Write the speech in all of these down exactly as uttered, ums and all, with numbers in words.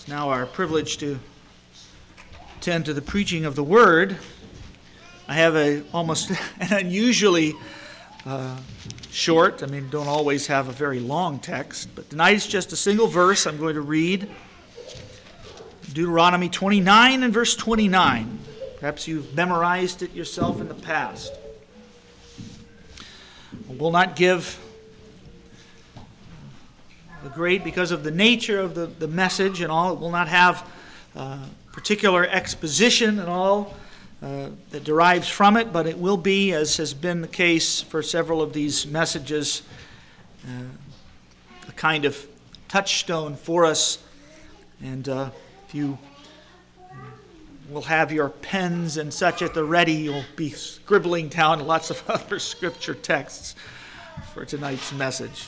It's now our privilege to attend to the preaching of the Word. I have a almost an unusually uh, short, I mean, don't always have a very long text, but tonight it's just a single verse I'm going to read. Deuteronomy twenty-nine and verse twenty-nine. Perhaps you've memorized it yourself in the past. I will not give the great, because of the nature of the, the message and all, it will not have uh, particular exposition and all uh, that derives from it, but it will be, as has been the case for several of these messages, uh, a kind of touchstone for us. And uh, if you will have your pens and such at the ready, you'll be scribbling down lots of other scripture texts for tonight's message.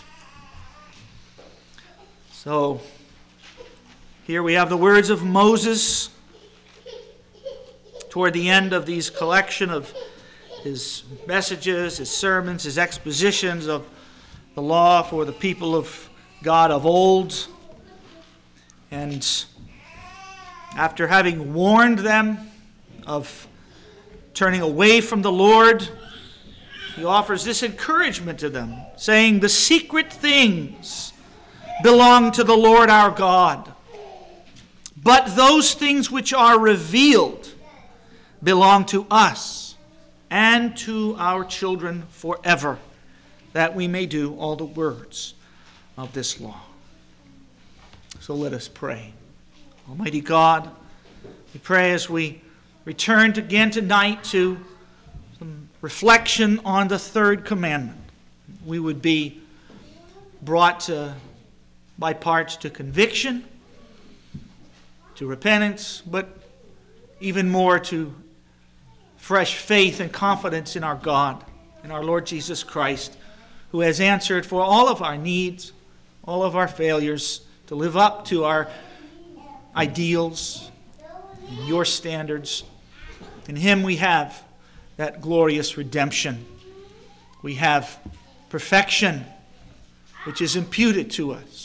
So, here we have the words of Moses toward the end of these collection of his messages, his sermons, his expositions of the law for the people of God of old. And after having warned them of turning away from the Lord, he offers this encouragement to them, saying, "The secret things belong to the Lord our God, but those things which are revealed belong to us and to our children forever, that we may do all the words of this law." So let us pray. Almighty God, we pray as we return again tonight to some reflection on the third commandment, we would be brought to by parts to conviction, to repentance, but even more to fresh faith and confidence in our God, in our Lord Jesus Christ, who has answered for all of our needs, all of our failures, to live up to our ideals and your standards. In him we have that glorious redemption. We have perfection, which is imputed to us.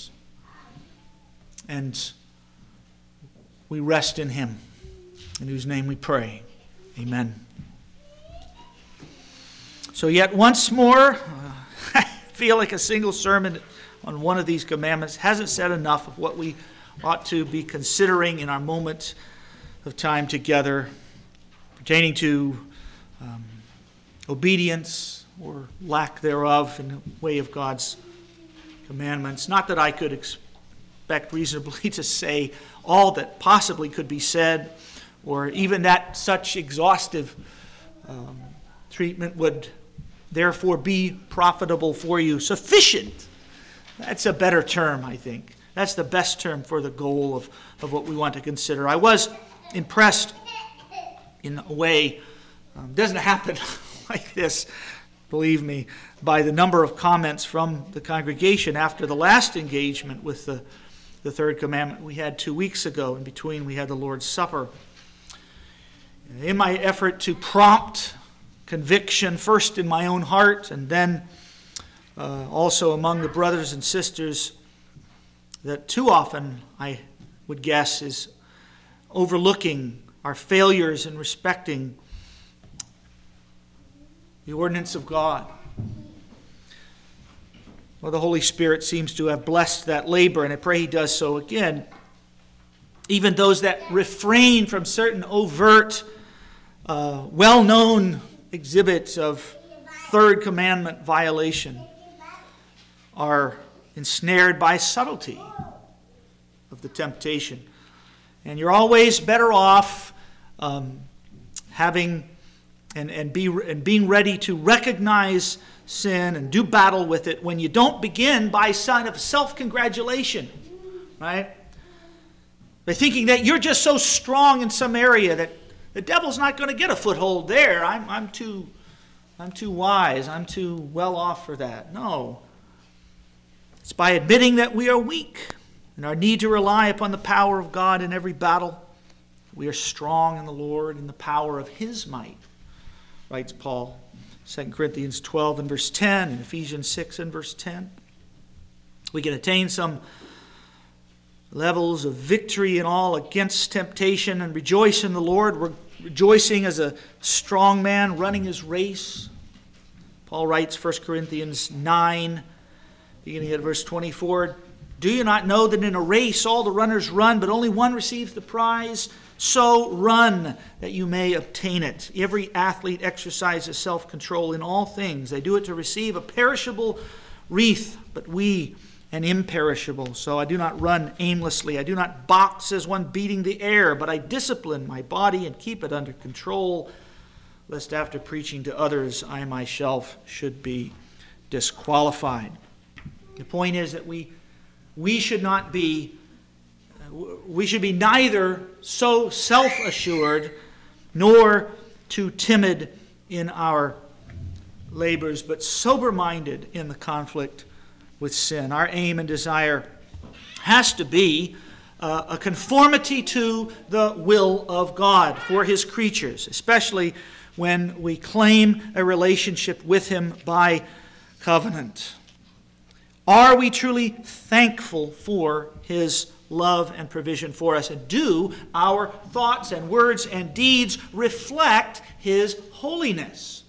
And we rest in him, in whose name we pray. Amen. So yet once more, uh, I feel like a single sermon on one of these commandments hasn't said enough of what we ought to be considering in our moment of time together pertaining to um, obedience or lack thereof in the way of God's commandments. Not that I could expect reasonably to say all that possibly could be said, or even that such exhaustive um, treatment would therefore be profitable for you. Sufficient. That's a better term, I think. That's the best term for the goal of, of what we want to consider. I was impressed in a way, um, doesn't happen like this, believe me, by the number of comments from the congregation after the last engagement with the The third commandment we had two weeks ago. In between, we had the Lord's Supper. In my effort to prompt conviction, first in my own heart, and then uh, also among the brothers and sisters, that too often, I would guess, is overlooking our failures in respecting the ordinance of God. Well, the Holy Spirit seems to have blessed that labor, and I pray he does so again. Even those that refrain from certain overt, uh, well-known exhibits of third commandment violation are ensnared by subtlety of the temptation. And you're always better off um, having and, and, be, and being ready to recognize sin and do battle with it when you don't begin by sign of self-congratulation, right? By thinking that you're just so strong in some area that the devil's not going to get a foothold there. I'm, I'm too, I'm too wise. I'm too well off for that. No. It's by admitting that we are weak and our need to rely upon the power of God in every battle. We are strong in the Lord in the power of his might, writes Paul. Second Corinthians twelve and verse ten, and Ephesians six and verse ten. We can attain some levels of victory and all against temptation, and rejoice in the Lord. We're rejoicing as a strong man running his race. Paul writes, First Corinthians nine, beginning at verse twenty-four, "Do you not know that in a race all the runners run, but only one receives the prize? So run that you may obtain it. Every athlete exercises self-control in all things. They do it to receive a perishable wreath, but we an imperishable. So I do not run aimlessly. I do not box as one beating the air, but I discipline my body and keep it under control, lest after preaching to others I myself should be disqualified." The point is that we we should not be we should be neither so self-assured nor too timid in our labors, but sober-minded in the conflict with sin. Our aim and desire has to be uh, a conformity to the will of God for his creatures, especially when we claim a relationship with him by covenant. Are we truly thankful for his love and provision for us? And do our thoughts and words and deeds reflect his holiness?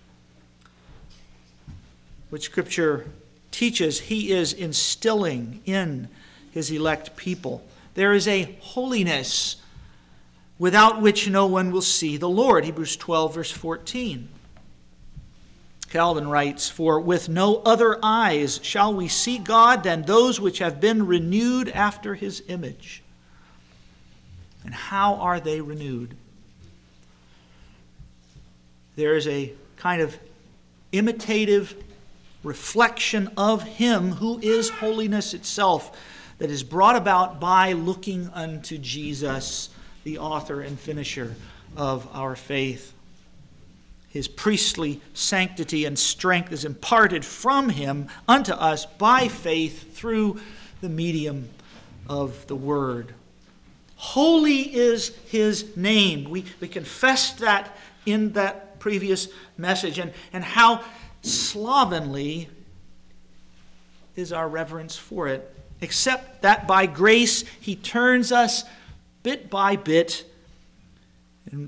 Which Scripture teaches he is instilling in his elect people. There is a holiness without which no one will see the Lord. Hebrews twelve, verse fourteen. Calvin writes, "For with no other eyes shall we see God than those which have been renewed after his image." And how are they renewed? There is a kind of imitative reflection of him who is holiness itself that is brought about by looking unto Jesus, the author and finisher of our faith. His priestly sanctity and strength is imparted from him unto us by faith through the medium of the Word. Holy is his name. We, we confessed that in that previous message, and, and how slovenly is our reverence for it, except that by grace he turns us bit by bit and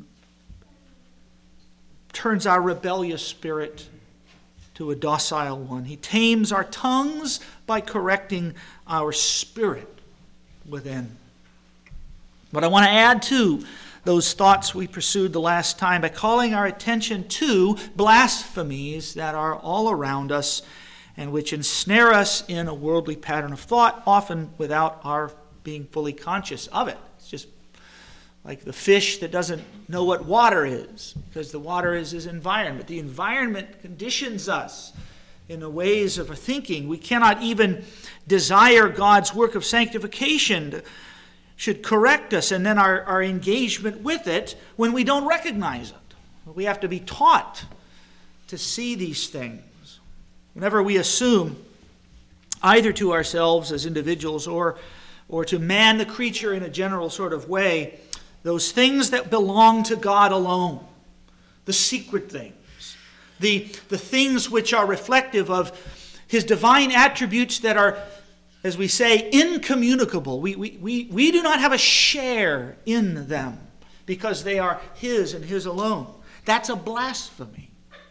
turns our rebellious spirit to a docile one. He tames our tongues by correcting our spirit within. But I want to add to those thoughts we pursued the last time by calling our attention to blasphemies that are all around us and which ensnare us in a worldly pattern of thought, often without our being fully conscious of it. It's just like the fish that doesn't know what water is, because the water is his environment. The environment conditions us in the ways of our thinking. We cannot even desire God's work of sanctification to, should correct us, and then our, our engagement with it when we don't recognize it. We have to be taught to see these things. Whenever we assume, either to ourselves as individuals or, or to man the creature in a general sort of way, those things that belong to God alone, the secret things, the, the things which are reflective of his divine attributes that are, as we say, incommunicable. We, we, we, we do not have a share in them because they are his and his alone. That's a blasphemy.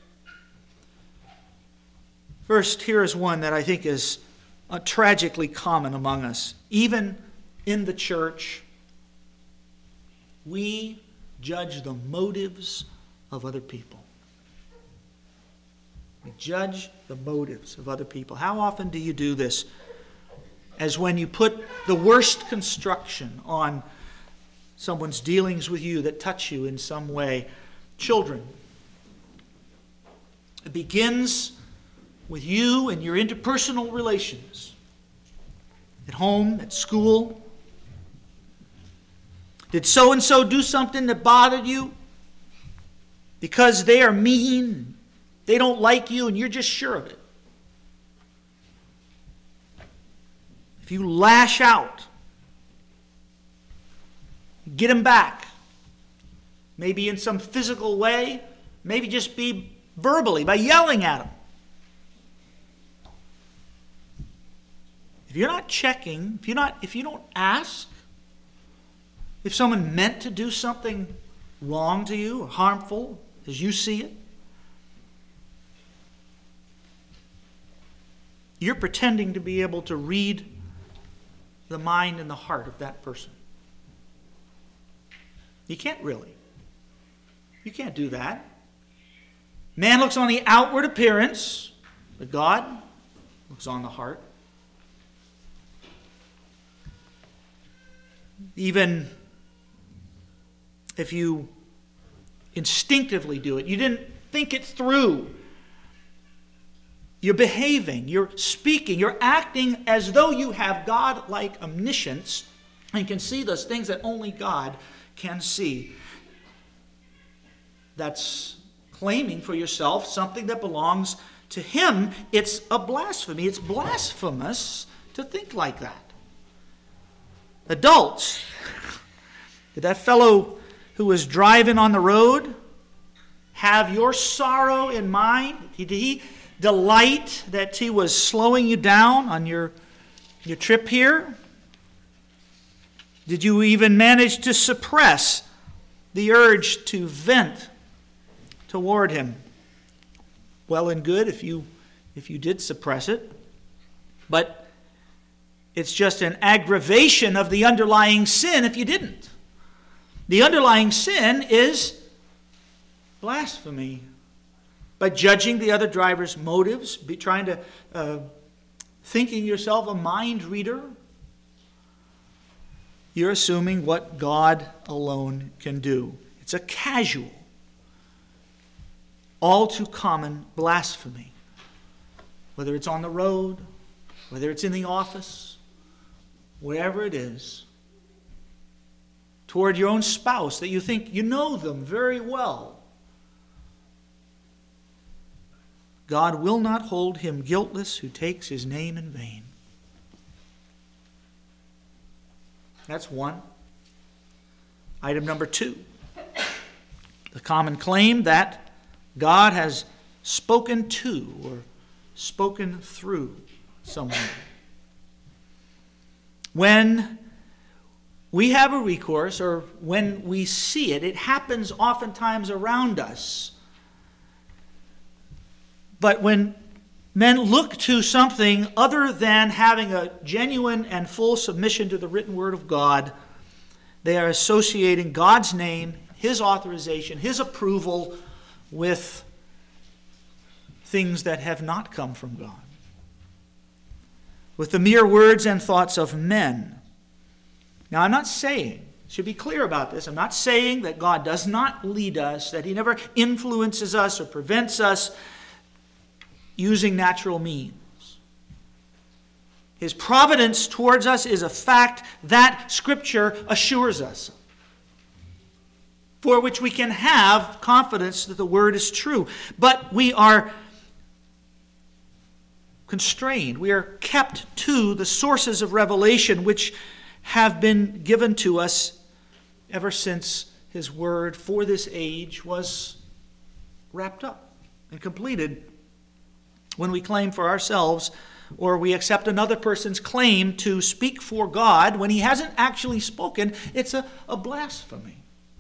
First, here is one that I think is uh, tragically common among us. Even in the church, we judge the motives of other people. We judge the motives of other people. How often do you do this? As when you put the worst construction on someone's dealings with you that touch you in some way. Children. It begins with you and your interpersonal relations. At home, at school. Did so-and-so do something that bothered you? Because they are mean, they don't like you, and you're just sure of it. If you lash out, get them back. Maybe in some physical way, maybe just be verbally, by yelling at them. If If you're not checking, if you're not, if you don't ask, if someone meant to do something wrong to you or harmful as you see it, you're pretending to be able to read the mind and the heart of that person. You can't really. You can't do that. Man looks on the outward appearance, but God looks on the heart. Even if you instinctively do it, you didn't think it through. You're behaving, you're speaking, you're acting as though you have God-like omniscience and can see those things that only God can see. That's claiming for yourself something that belongs to Him. It's a blasphemy. It's blasphemous to think like that. Adults, did that fellow who was driving on the road have your sorrow in mind? Did he delight that he was slowing you down on your, your trip here? Did you even manage to suppress the urge to vent toward him? Well and good if you if you did suppress it. But it's just an aggravation of the underlying sin if you didn't. The underlying sin is blasphemy. By judging the other driver's motives, be trying to, uh, thinking yourself a mind reader, you're assuming what God alone can do. It's a casual, all too common blasphemy. Whether it's on the road, whether it's in the office, wherever it is, toward your own spouse that you think you know them very well. God will not hold him guiltless who takes his name in vain. That's one. Item number two. The common claim that God has spoken to or spoken through someone. When we have a recourse, or when we see it, it happens oftentimes around us. But when men look to something other than having a genuine and full submission to the written word of God, they are associating God's name, His authorization, His approval with things that have not come from God, with the mere words and thoughts of men. Now, I'm not saying, should be clear about this, I'm not saying that God does not lead us, that He never influences us or prevents us using natural means. His providence towards us is a fact that Scripture assures us, for which we can have confidence that the Word is true. But we are constrained, we are kept to the sources of revelation which have been given to us ever since His Word for this age was wrapped up and completed. When we claim for ourselves, or we accept another person's claim to speak for God when he hasn't actually spoken, it's a, a blasphemy.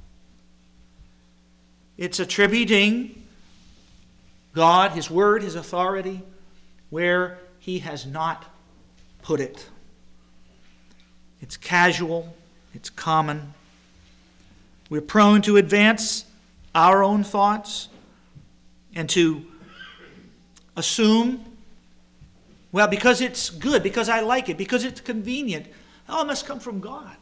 It's attributing God, His word, His authority, where He has not put it. It's casual, it's common. We're prone to advance our own thoughts and to assume, well, because it's good, because I like it, because it's convenient, oh, it must come from God.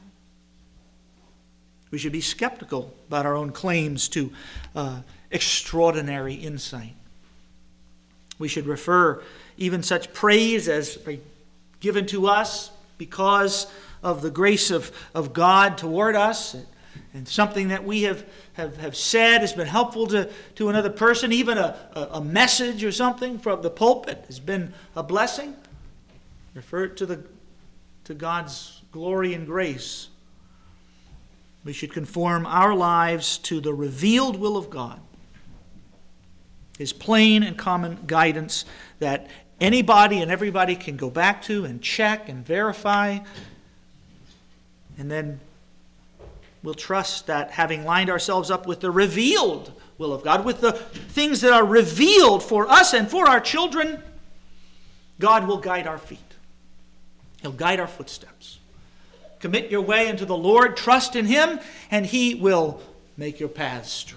We should be skeptical about our own claims to uh, extraordinary insight. We should refer even such praise as given to us because of the grace of, of God toward us, and something that we have, have, have said has been helpful to, to another person, even a, a, a message or something from the pulpit has been a blessing. Refer it to, the, to God's glory and grace. We should conform our lives to the revealed will of God, His plain and common guidance that anybody and everybody can go back to and check and verify. And then we'll trust that having lined ourselves up with the revealed will of God, with the things that are revealed for us and for our children, God will guide our feet. He'll guide our footsteps. Commit your way unto the Lord, trust in Him, and He will make your paths straight.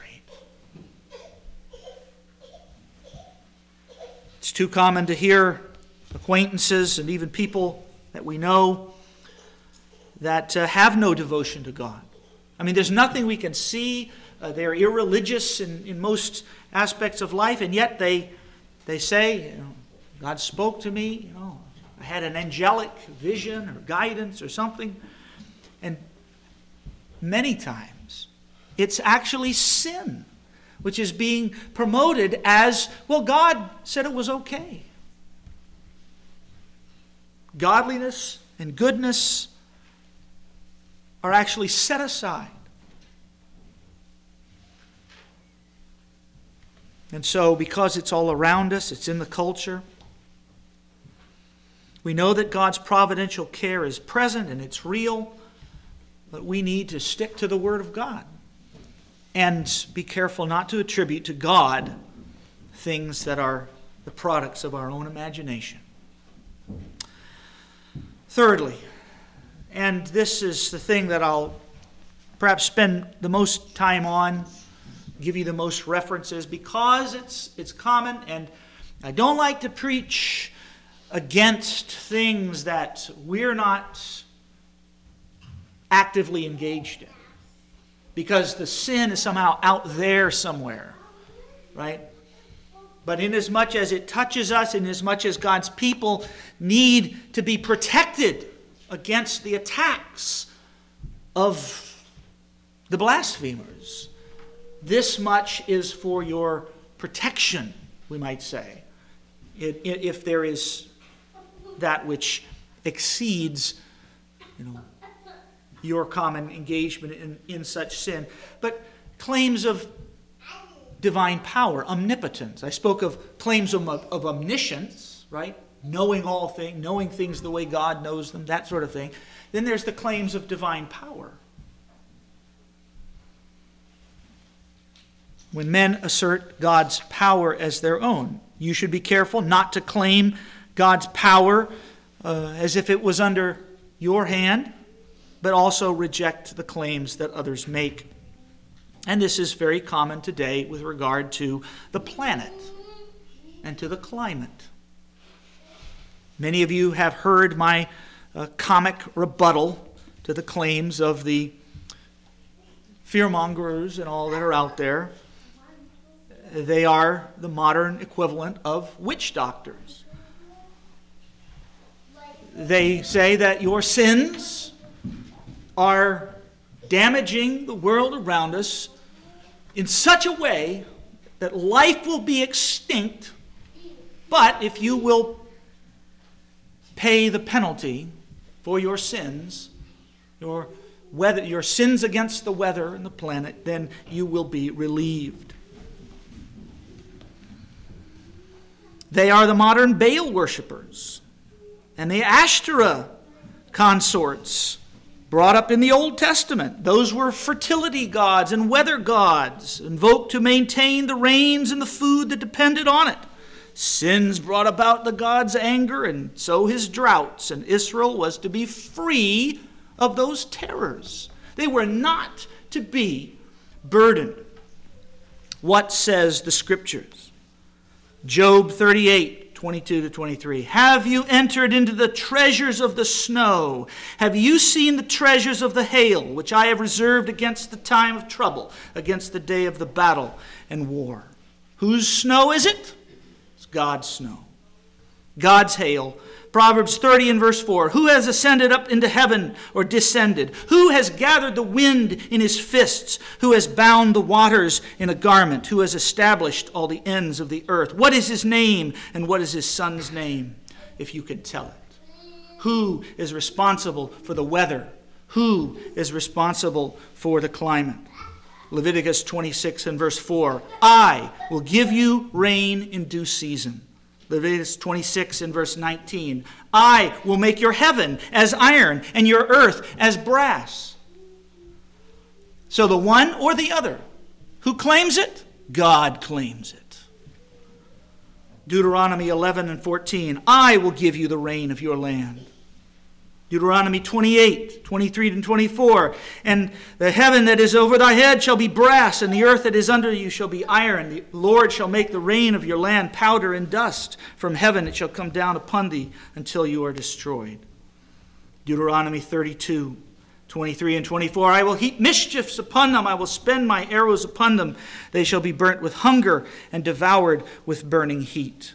It's too common to hear acquaintances and even people that we know that uh, have no devotion to God. I mean, there's nothing we can see. Uh, they're irreligious in, in most aspects of life, and yet they they say, you know, God spoke to me, you know, I had an angelic vision or guidance or something. And many times it's actually sin which is being promoted as, well, God said it was okay. Godliness and goodness are actually set aside. And so, because it's all around us, it's in the culture, we know that God's providential care is present and it's real, but we need to stick to the Word of God and be careful not to attribute to God things that are the products of our own imagination. Thirdly, and this is the thing that I'll perhaps spend the most time on, give you the most references, because it's it's common, and I don't like to preach against things that we're not actively engaged in, because the sin is somehow out there somewhere, right? But inasmuch as it touches us, inasmuch as God's people need to be protected against the attacks of the blasphemers, this much is for your protection, we might say, if there is that which exceeds, you know, your common engagement in, in such sin. But claims of divine power, omnipotence. I spoke of claims of, of omniscience, right? Knowing all things, knowing things the way God knows them, that sort of thing. Then there's the claims of divine power. When men assert God's power as their own, you should be careful not to claim God's power uh, as if it was under your hand, but also reject the claims that others make. And this is very common today with regard to the planet and to the climate. Many of you have heard my uh, comic rebuttal to the claims of the fearmongers and all that are out there. They are the modern equivalent of witch doctors. They say that your sins are damaging the world around us in such a way that life will be extinct, but if you will pay the penalty for your sins, your weather, your sins against the weather and the planet, then you will be relieved. They are the modern Baal worshipers and the Ashtoreth consorts brought up in the Old Testament. Those were fertility gods and weather gods, invoked to maintain the rains and the food that depended on it. Sins brought about the God's anger, and so his droughts, and Israel was to be free of those terrors. They were not to be burdened. What says the Scriptures? Job thirty-eight, twenty-two to twenty-three. Have you entered into the treasures of the snow? Have you seen the treasures of the hail, which I have reserved against the time of trouble, against the day of the battle and war? Whose snow is it? It's God's snow. God's hail. Proverbs thirty and verse four. Who has ascended up into heaven or descended? Who has gathered the wind in his fists? Who has bound the waters in a garment? Who has established all the ends of the earth? What is his name and what is his son's name, if you can tell it? Who is responsible for the weather? Who is responsible for the climate? Leviticus twenty-six and verse four. I will give you rain in due season, Leviticus twenty-six and verse nineteen. I will make your heaven as iron and your earth as brass. So the one or the other. Who claims it? God claims it. Deuteronomy eleven and fourteen. I will give you the rain of your land. Deuteronomy twenty-eight, twenty-three and twenty-four. And the heaven that is over thy head shall be brass, and the earth that is under you shall be iron. The Lord shall make the rain of your land powder and dust. From heaven it shall come down upon thee until you are destroyed. Deuteronomy thirty-two, twenty-three and twenty-four. I will heap mischiefs upon them. I will spend my arrows upon them. They shall be burnt with hunger and devoured with burning heat.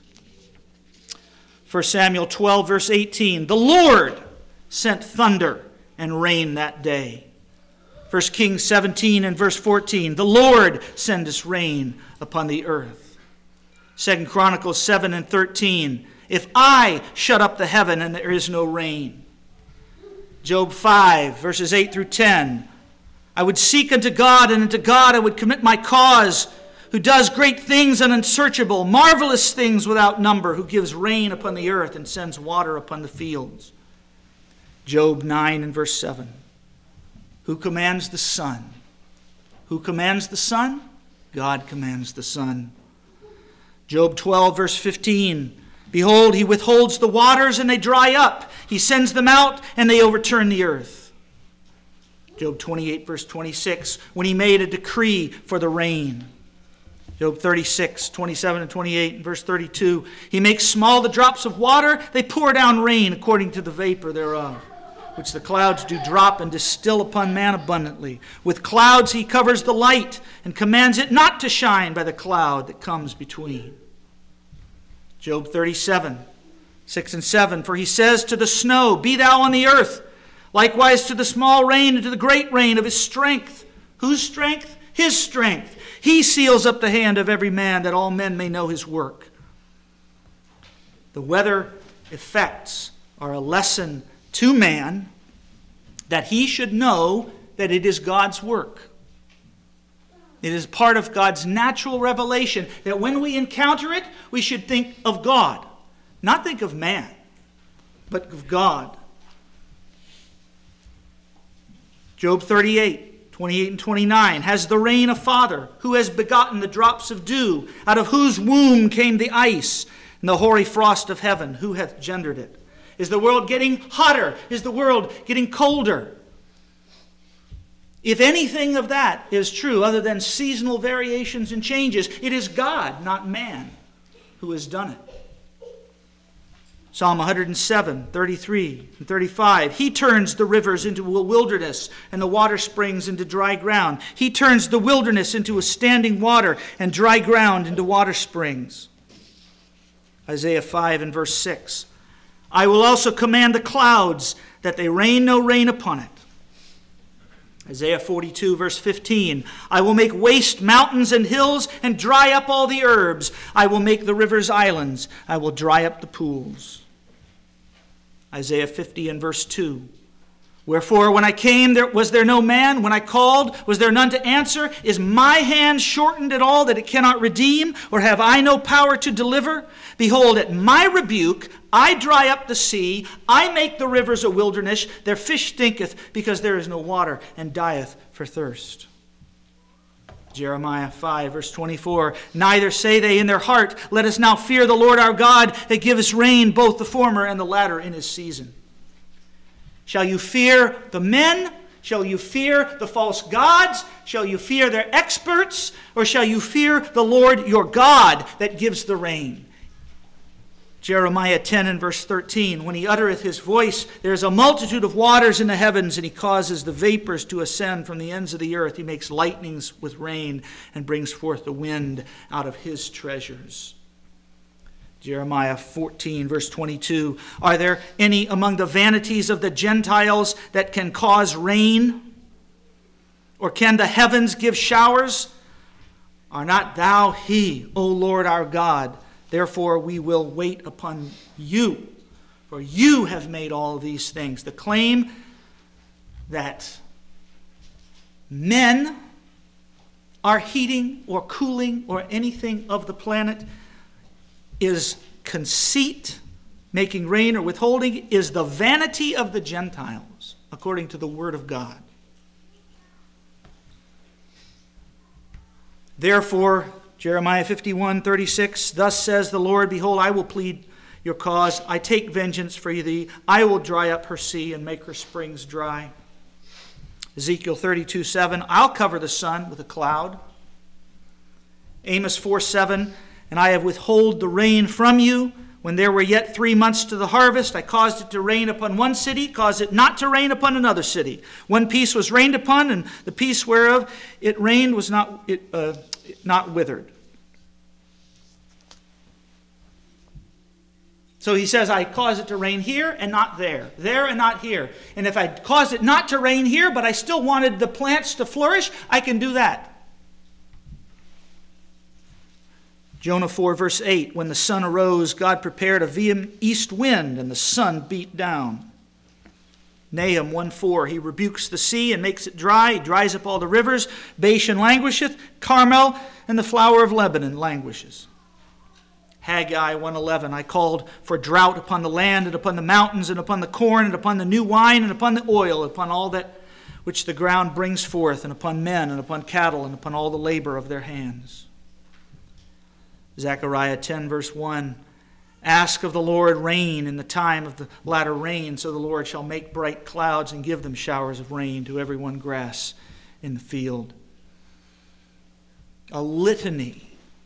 First Samuel twelve, verse eighteen. The Lord sent thunder and rain that day. First Kings seventeen and verse fourteen. The Lord sendeth rain upon the earth. Second Chronicles seven and thirteen. If I shut up the heaven and there is no rain. Job five, verses eight through ten. I would seek unto God, and unto God I would commit my cause, who does great things and unsearchable, marvelous things without number, who gives rain upon the earth and sends water upon the fields. Job nine and verse seven. Who commands the sun? Who commands the sun? God commands the sun. Job twelve, verse fifteen. Behold, he withholds the waters and they dry up. He sends them out and they overturn the earth. Job twenty-eight, verse twenty-six. When he made a decree for the rain. Job thirty-six, twenty-seven and twenty-eight, and verse thirty-two. He makes small the drops of water. They pour down rain according to the vapor thereof, which the clouds do drop and distill upon man abundantly. With clouds he covers the light and commands it not to shine by the cloud that comes between. Job thirty-seven, six and seven. For he says to the snow, be thou on the earth, likewise to the small rain and to the great rain of his strength. Whose strength? His strength. He seals up the hand of every man, that all men may know his work. The weather effects are a lesson to man, that he should know that it is God's work. It is part of God's natural revelation, that when we encounter it, we should think of God. Not think of man, but of God. Job thirty-eight, twenty-eight and twenty-nine. Has the rain a father? Who has begotten the drops of dew? Out of whose womb came the ice and the hoary frost of heaven? Who hath gendered it? Is the world getting hotter? Is the world getting colder? If anything of that is true, other than seasonal variations and changes, it is God, not man, who has done it. Psalm one hundred seven, thirty-three and thirty-five. He turns the rivers into a wilderness and the water springs into dry ground. He turns the wilderness into a standing water and dry ground into water springs. Isaiah five and verse six. I will also command the clouds that they rain no rain upon it. Isaiah forty-two, verse fifteen. I will make waste mountains and hills and dry up all the herbs. I will make the rivers islands. I will dry up the pools. Isaiah fifty and verse two. Wherefore, when I came, there was there no man? When I called, was there none to answer? Is my hand shortened at all that it cannot redeem? Or have I no power to deliver? Behold, at my rebuke, I dry up the sea. I make the rivers a wilderness. Their fish stinketh, because there is no water, and dieth for thirst. Jeremiah five, verse twenty-four. Neither say they in their heart, let us now fear the Lord our God, that giveth rain, both the former and the latter in his season. Shall you fear the men? Shall you fear the false gods? Shall you fear their experts? Or shall you fear the Lord your God that gives the rain? Jeremiah ten and verse thirteen. When he uttereth his voice, there is a multitude of waters in the heavens, and he causes the vapors to ascend from the ends of the earth. He makes lightnings with rain and brings forth the wind out of his treasures. Jeremiah fourteen, verse twenty-two. Are there any among the vanities of the Gentiles that can cause rain? Or can the heavens give showers? Are not thou he, O Lord our God? Therefore we will wait upon you. For you have made all these things. The claim that men are heating or cooling or anything of the planet is conceit, making rain or withholding, is the vanity of the Gentiles, according to the word of God. Therefore, Jeremiah fifty-one thirty-six, thus says the Lord, behold, I will plead your cause. I take vengeance for thee. I will dry up her sea and make her springs dry. Ezekiel thirty-two seven, I'll cover the sun with a cloud. Amos four seven, and I have withhold the rain from you. When there were yet three months to the harvest, I caused it to rain upon one city, caused it not to rain upon another city. One piece was rained upon, and the piece whereof it rained was not, it, uh, not withered. So he says, I cause it to rain here and not there, there and not here. And if I caused it not to rain here, but I still wanted the plants to flourish, I can do that. Jonah four verse eight, when the sun arose, God prepared a vehement east wind, and the sun beat down. Nahum one four, he rebukes the sea and makes it dry. He dries up all the rivers. Bashan languisheth, Carmel and the flower of Lebanon languishes. Haggai one eleven, I called for drought upon the land and upon the mountains and upon the corn and upon the new wine and upon the oil, upon all that which the ground brings forth, and upon men and upon cattle and upon all the labor of their hands. Zechariah ten verse one, ask of the Lord rain in the time of the latter rain, so the Lord shall make bright clouds and give them showers of rain to every one grass in the field. A litany.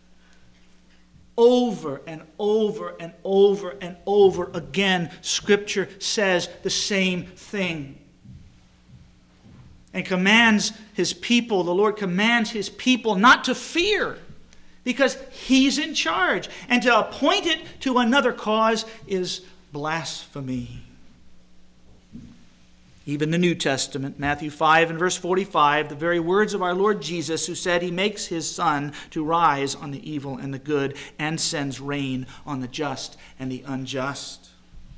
Over and over and over and over again, Scripture says the same thing. And commands his people, the Lord commands his people not to fear, because he's in charge. And to appoint it to another cause is blasphemy. Even the New Testament, Matthew five and verse forty-five, the very words of our Lord Jesus, who said he makes his sun to rise on the evil and the good and sends rain on the just and the unjust.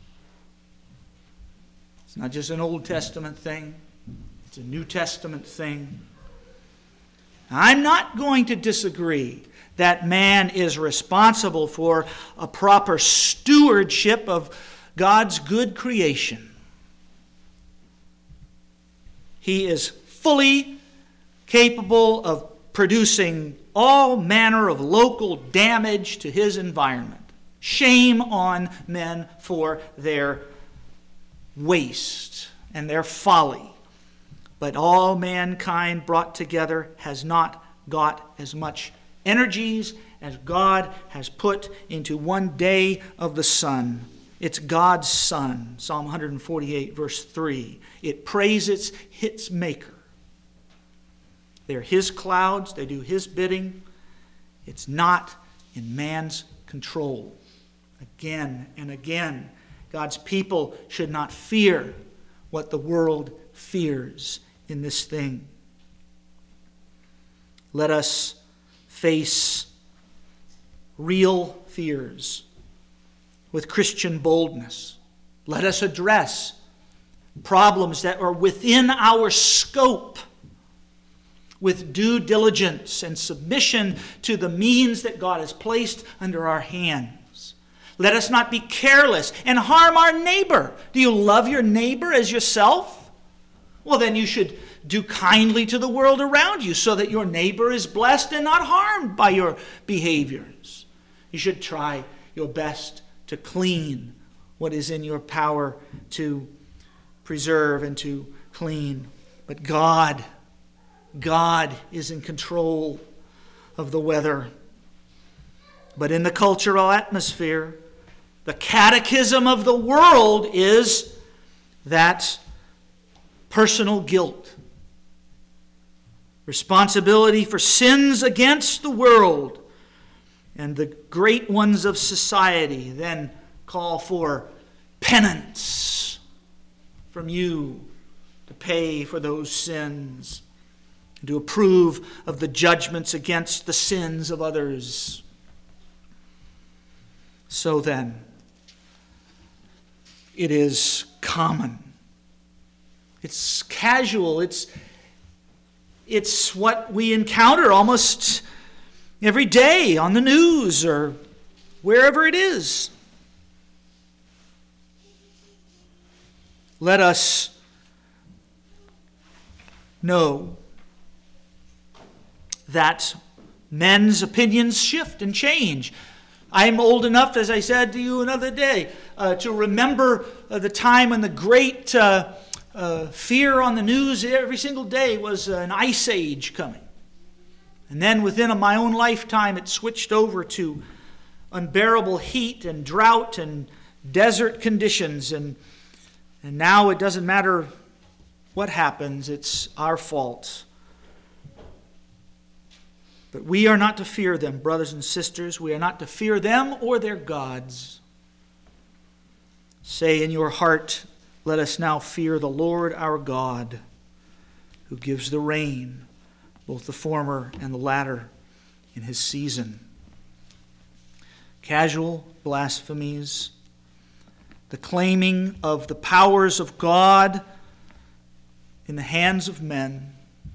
It's not just an Old Testament thing. It's a New Testament thing. I'm not going to disagree that man is responsible for a proper stewardship of God's good creation. He is fully capable of producing all manner of local damage to his environment. Shame on men for their waste and their folly. But all mankind brought together has not got as much energies as God has put into one day of the sun. It's God's sun, Psalm one forty-eight, verse three. It praises its maker. They're his clouds. They do his bidding. It's not in man's control. Again and again, God's people should not fear what the world fears in this thing. Let us face real fears with Christian boldness. Let us address problems that are within our scope with due diligence and submission to the means that God has placed under our hands. Let us not be careless and harm our neighbor. Do you love your neighbor as yourself? Well, then you should do kindly to the world around you so that your neighbor is blessed and not harmed by your behaviors. You should try your best to clean what is in your power to preserve and to clean. But God, God is in control of the weather. But in the cultural atmosphere, the catechism of the world is that personal guilt, responsibility for sins against the world, and the great ones of society then call for penance from you to pay for those sins, and to approve of the judgments against the sins of others. So then, it is common. It's casual. It's, it's what we encounter almost every day on the news or wherever it is. Let us know that men's opinions shift and change. I'm old enough, as I said to you another day, uh, to remember uh, the time when the great uh, uh, fear on the news every single day was an ice age coming. And then within my own lifetime, it switched over to unbearable heat and drought and desert conditions. And, and now it doesn't matter what happens, it's our fault. But we are not to fear them, brothers and sisters. We are not to fear them or their gods. Say in your heart, let us now fear the Lord our God, who gives the rain, both the former and the latter, in his season. Casual blasphemies, the claiming of the powers of God in the hands of men.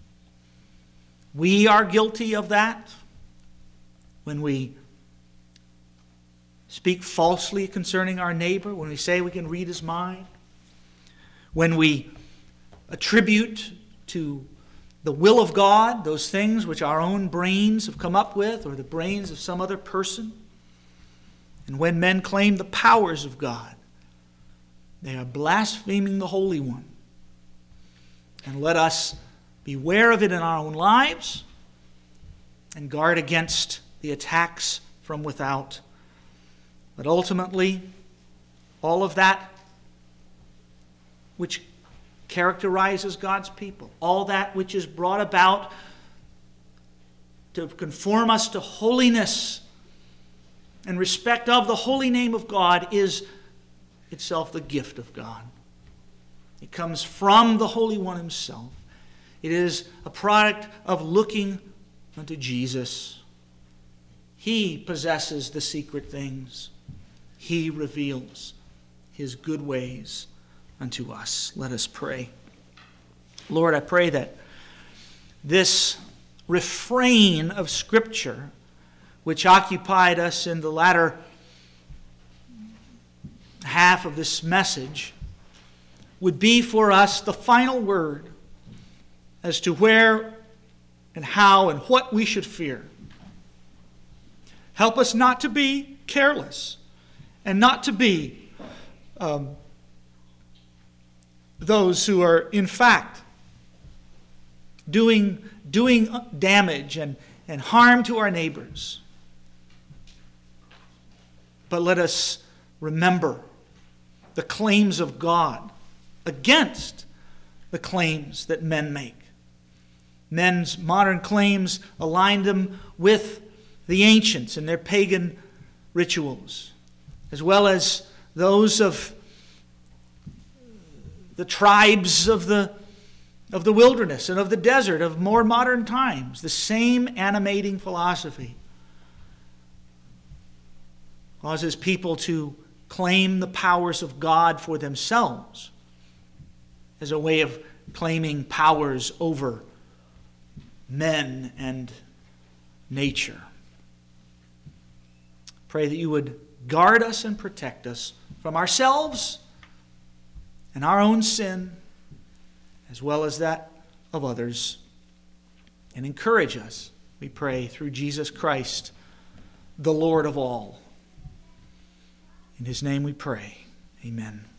We are guilty of that when we speak falsely concerning our neighbor, when we say we can read his mind, when we attribute to the will of God those things which our own brains have come up with or the brains of some other person. And when men claim the powers of God, they are blaspheming the Holy One. And let us beware of it in our own lives and guard against the attacks from without. But ultimately, all of that which characterizes God's people, all that which is brought about to conform us to holiness and respect of the holy name of God, is itself the gift of God. It comes from the Holy One himself. It is a product of looking unto Jesus. He possesses the secret things. He reveals his good ways unto us. Let us pray. Lord, I pray that this refrain of Scripture, which occupied us in the latter half of this message, would be for us the final word as to where and how and what we should fear. Help us not to be careless and not to be um, those who are, in fact, doing, doing damage and, and harm to our neighbors. But let us remember the claims of God against the claims that men make. Men's modern claims align them with the ancients and their pagan rituals, as well as those of the tribes of the, of the wilderness and of the desert of more modern times. The same animating philosophy causes people to claim the powers of God for themselves as a way of claiming powers over men and nature. Pray that you would guard us and protect us from ourselves and our own sin, as well as that of others. And encourage us, we pray, through Jesus Christ, the Lord of all. In his name we pray. Amen.